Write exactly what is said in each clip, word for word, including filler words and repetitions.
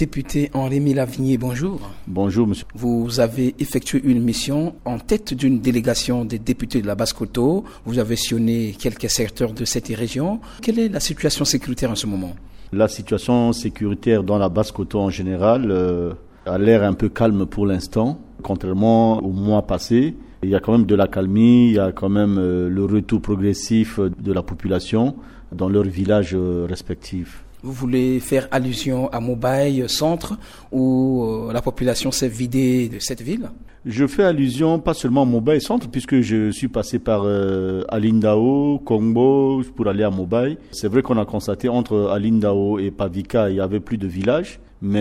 député Henri Lavigné, bonjour. Bonjour, monsieur. Vous avez effectué une mission en tête d'une délégation des députés de la Basse-Kotto. Vous avez sillonné quelques secteurs de cette région. Quelle est la situation sécuritaire en ce moment? La situation sécuritaire dans la Basse-Kotto en général euh, a l'air un peu calme pour l'instant, contrairement au mois passé. Il y a quand même de l'accalmie, il y a quand même euh, le retour progressif de la population dans leurs villages euh, respectifs. Vous voulez faire allusion à Mobaye centre où euh, la population s'est vidée de cette ville? Je fais allusion pas seulement à Mobaye centre puisque je suis passé par euh, Alindao, Kongbo pour aller à Mobaye. C'est vrai qu'on a constaté entre Alindao et Pavika il y avait plus de villages,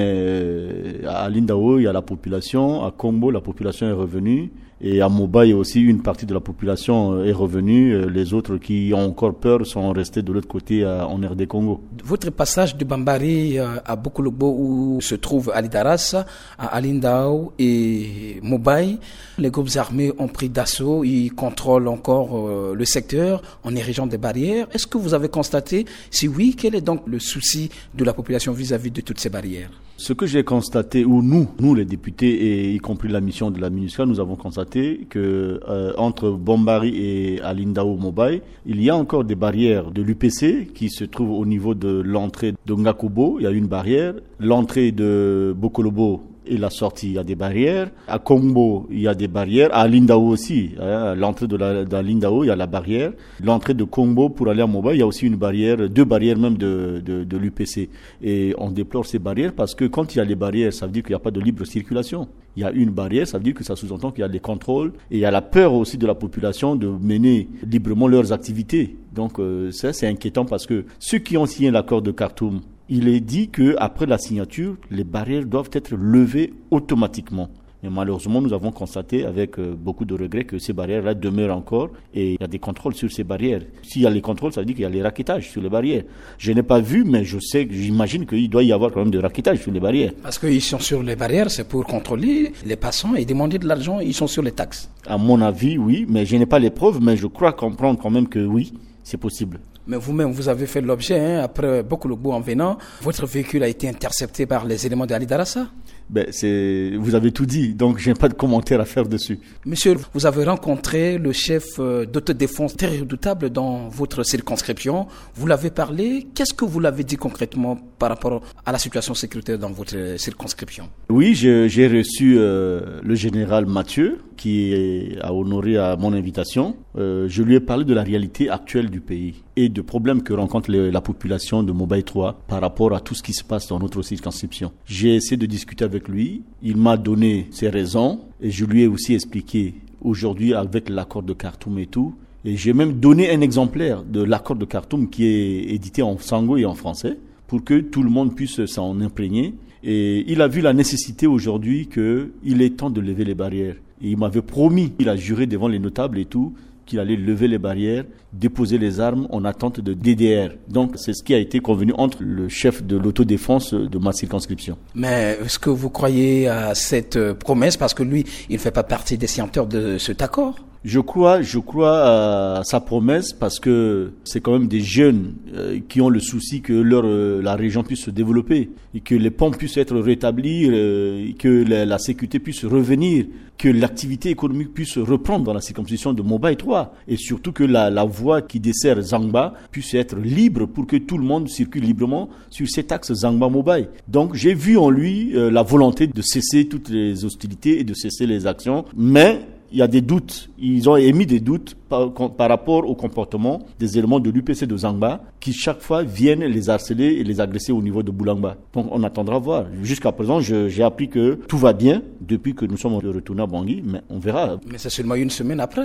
mais à Alindao il y a la population, à Kongbo la population est revenue. Et à Mobaye aussi, une partie de la population est revenue. Les autres qui ont encore peur sont restés de l'autre côté en R D Congo. Votre passage de Bambari à Bokolobo où se trouve Alidaras, à Alindao et Mobaye, les groupes armés ont pris d'assaut. Ils contrôlent encore le secteur en érigeant des barrières. Est-ce que vous avez constaté? Si oui, quel est donc le souci de la population vis-à-vis de toutes ces barrières? Ce que j'ai constaté, ou nous, nous les députés, et y compris la mission de la MINUSCA, nous avons constaté que euh, entre Bambari et Alindao Mobaye, il y a encore des barrières de l'U P C qui se trouvent au niveau de l'entrée de Ngakobo, il y a une barrière, l'entrée de Bokolobo et la sortie, il y a des barrières. À Kongbo, il y a des barrières. À Alindao aussi, hein, l'entrée de la, d'Alindao, il y a la barrière. L'entrée de Kongbo pour aller à Mobaye, il y a aussi une barrière, deux barrières même de, de, de l'U P C. Et on déplore ces barrières parce que quand il y a les barrières, ça veut dire qu'il n'y a pas de libre circulation. Il y a une barrière, ça veut dire que ça sous-entend qu'il y a des contrôles. Et il y a la peur aussi de la population de mener librement leurs activités. Donc euh, ça, c'est inquiétant parce que ceux qui ont signé l'accord de Khartoum, il est dit qu'après la signature, les barrières doivent être levées automatiquement. Mais malheureusement, nous avons constaté avec euh, beaucoup de regrets que ces barrières-là demeurent encore et il y a des contrôles sur ces barrières. S'il y a les contrôles, ça veut dire qu'il y a les raquettages sur les barrières. Je n'ai pas vu, mais je sais, j'imagine qu'il doit y avoir quand même des raquettages sur les barrières. Parce qu'ils sont sur les barrières, c'est pour contrôler les passants et demander de l'argent, ils sont sur les taxes. À mon avis, oui, mais je n'ai pas les preuves, mais je crois comprendre quand même que oui, c'est possible. Mais vous-même, vous avez fait l'objet, hein, après Bokolobo en venant, votre véhicule a été intercepté par les éléments de Alidarassa. Ben, c'est, vous avez tout dit, donc je n'ai pas de commentaire à faire dessus. Monsieur, vous avez rencontré le chef d'autodéfense très redoutable dans votre circonscription. Vous l'avez parlé. Qu'est-ce que vous l'avez dit concrètement par rapport à la situation sécuritaire dans votre circonscription? Oui, je, j'ai reçu euh, le général Mathieu qui a honoré à mon invitation. Euh, je lui ai parlé de la réalité actuelle du pays et de problèmes que rencontre les, la population de Mobaye trois par rapport à tout ce qui se passe dans notre circonscription. J'ai essayé de discuter avec lui, il m'a donné ses raisons et je lui ai aussi expliqué aujourd'hui avec l'accord de Khartoum et tout. Et j'ai même donné un exemplaire de l'accord de Khartoum qui est édité en sango et en français pour que tout le monde puisse s'en imprégner. Et il a vu la nécessité aujourd'hui qu'il est temps de lever les barrières. Et il m'avait promis, il a juré devant les notables et tout, qu'il allait lever les barrières, déposer les armes en attente de D D R. Donc, c'est ce qui a été convenu entre le chef de l'autodéfense de ma circonscription. Mais est-ce que vous croyez à cette promesse? Parce que lui, il ne fait pas partie des signataires de cet accord. Je crois, je crois à sa promesse parce que c'est quand même des jeunes euh, qui ont le souci que leur euh, la région puisse se développer et que les ponts puissent être rétablis, euh, que la, la sécurité puisse revenir, que l'activité économique puisse reprendre dans la circonscription de Mobaye trois et surtout que la, la voie qui dessert Zangba puisse être libre pour que tout le monde circule librement sur cet axe Zangba-Mobaye. Donc j'ai vu en lui euh, la volonté de cesser toutes les hostilités et de cesser les actions, mais il y a des doutes. Ils ont émis des doutes par, par rapport au comportement des éléments de l'U P C de Zangba qui chaque fois viennent les harceler et les agresser au niveau de Boulangba. Donc on attendra voir. Jusqu'à présent, je, j'ai appris que tout va bien depuis que nous sommes retournés à Bangui, mais on verra. Mais c'est seulement une semaine après.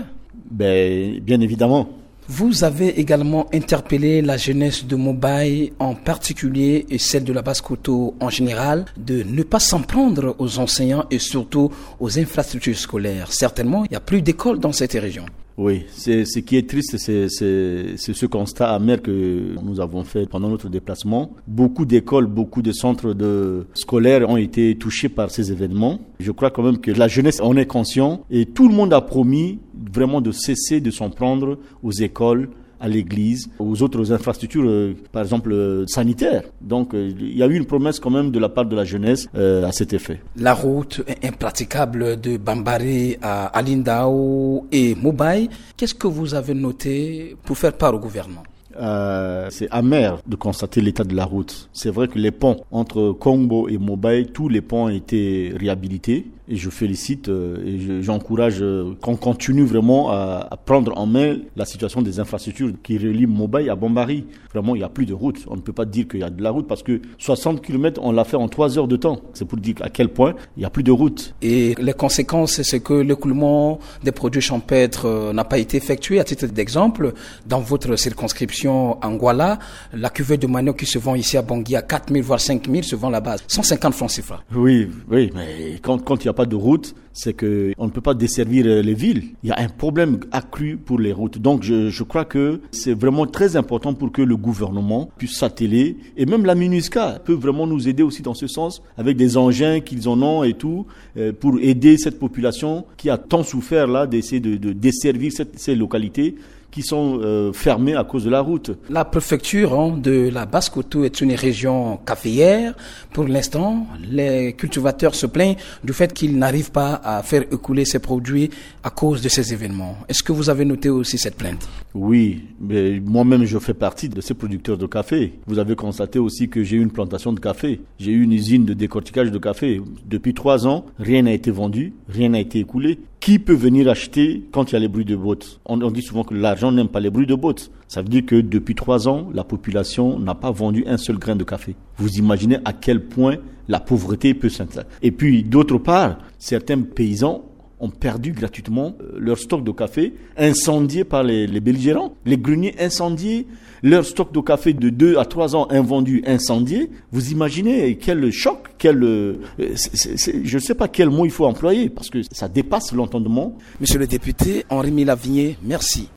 Ben, bien évidemment. Vous avez également interpellé la jeunesse de Mobaye en particulier et celle de la Basse-Kotto en général de ne pas s'en prendre aux enseignants et surtout aux infrastructures scolaires. Certainement, il n'y a plus d'écoles dans cette région. Oui, c'est ce qui est triste, c'est, c'est, c'est ce constat amer que nous avons fait pendant notre déplacement. Beaucoup d'écoles, beaucoup de centres de scolaires ont été touchés par ces événements. Je crois quand même que la jeunesse en est conscient et tout le monde a promis vraiment de cesser de s'en prendre aux écoles, à l'église, aux autres infrastructures, euh, par exemple euh, sanitaires. Donc euh, il y a eu une promesse quand même de la part de la jeunesse euh, à cet effet. La route impraticable de Bambari à Alindao et Mobaye, qu'est-ce que vous avez noté pour faire part au gouvernement? Euh, c'est amer de constater l'état de la route. C'est vrai que les ponts entre Kongbo et Mobaye, tous les ponts ont été réhabilités. Et je félicite euh, et je, j'encourage euh, qu'on continue vraiment à, à prendre en main la situation des infrastructures qui relient Mobaye à Bambari. Vraiment, il n'y a plus de route. On ne peut pas dire qu'il y a de la route parce que soixante kilomètres, on l'a fait en trois heures de temps. C'est pour dire à quel point il n'y a plus de route. Et les conséquences, c'est que l'écoulement des produits champêtres euh, n'a pas été effectué. À titre d'exemple, dans votre circonscription Anguala, la cuvée de manioc qui se vend ici à Bangui à quatre mille voire cinq mille se vend là-bas cent cinquante francs C F A. Oui, oui, mais quand, quand il y a pas de route, c'est que on ne peut pas desservir les villes. Il y a un problème accru pour les routes. Donc je, je crois que c'est vraiment très important pour que le gouvernement puisse s'atteler et même la MINUSCA peut vraiment nous aider aussi dans ce sens avec des engins qu'ils en ont et tout euh, pour aider cette population qui a tant souffert là d'essayer de, de desservir cette, ces localités qui sont euh, fermées à cause de la route. La préfecture hein, de la Basse-Koutou est une région caféière. Pour l'instant, les cultivateurs se plaignent du fait qu'ils n'arrivent pas à faire écouler ces produits à cause de ces événements. Est-ce que vous avez noté aussi cette plainte? Oui, mais moi-même je fais partie de ces producteurs de café. Vous avez constaté aussi que j'ai eu une plantation de café. J'ai eu une usine de décortiquage de café. Depuis trois ans, rien n'a été vendu, rien n'a été écoulé. Qui peut venir acheter quand il y a les bruits de bottes? On, on dit souvent que l'argent n'aime pas les bruits de bottes. Ça veut dire que depuis trois ans, la population n'a pas vendu un seul grain de café. Vous imaginez à quel point la pauvreté peut s'installer. Et puis, d'autre part, certains paysans ont perdu gratuitement leur stock de café incendié par les, les belligérants. Les greniers incendiés, leur stock de café de deux à trois ans invendu, incendié. Vous imaginez quel choc, quel, c'est, c'est, c'est, je ne sais pas quel mot il faut employer parce que ça dépasse l'entendement. Monsieur le député Henri Milavigné, merci.